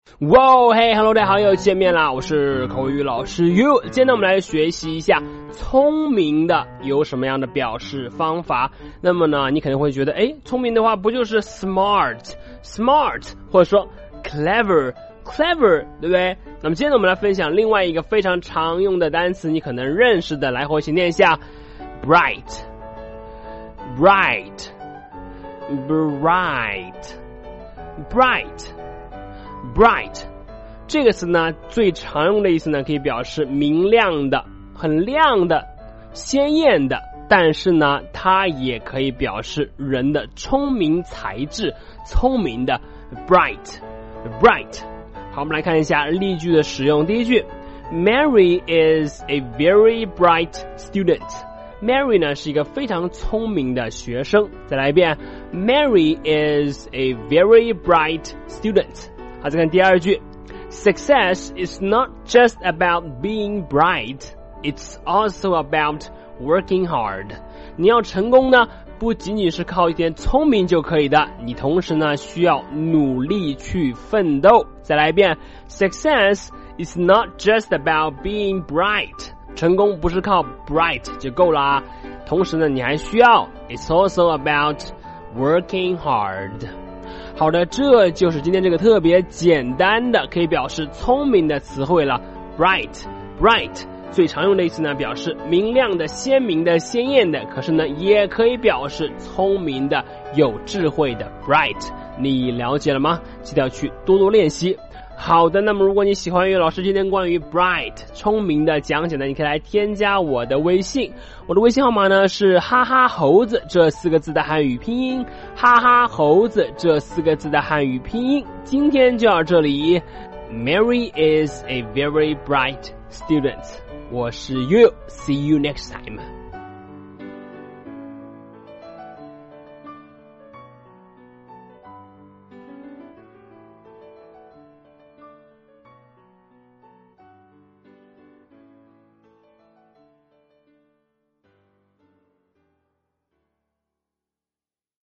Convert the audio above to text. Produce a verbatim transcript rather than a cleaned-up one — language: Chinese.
哇嘿 ，Hello， 大家好，又见面啦！我是口语老师 You。今天呢，我们来学习一下聪明的有什么样的表示方法。那么呢，你可能会觉得，哎，聪明的话不就是 smart、smart， 或者说 clever、clever， 对不对？那么今天呢，我们来分享另外一个非常常用的单词，你可能认识的，来和我一起念一下 bright，bright，bright。bright 这个词呢，最常用的意思呢，可以表示明亮的、很亮的、鲜艳的，但是呢，它也可以表示人的聪明才智，聪明的 bright bright。 好，我们来看一下例句的使用。第一句 Mary is a very bright student。 Mary 呢是一个非常聪明的学生。再来一遍 Mary is a very bright student。好，再看第二句 Success is not just about being bright, it's also about working hard。 你要成功呢，不仅仅是靠一点聪明就可以的，你同时呢需要努力去奋斗。再来一遍 Success is not just about being bright， 成功不是靠 bright 就够啦，同时呢你还需要 it's also about working hard。好的，这就是今天这个特别简单的可以表示聪明的词汇了。 bright bright 最常用的意思呢，表示明亮的、鲜明的、鲜艳的，可是呢也可以表示聪明的、有智慧的 bright。 你了解了吗？记得要去多多练习。好的，那么如果你喜欢岳老师今天关于 bright 聪明的讲解呢，你可以来添加我的微信。我的微信号码呢是哈哈猴子这四个字的汉语拼音，哈哈猴子这四个字的汉语拼音。今天就到这里。 Mary is a very bright student。 我是 You， see you next time。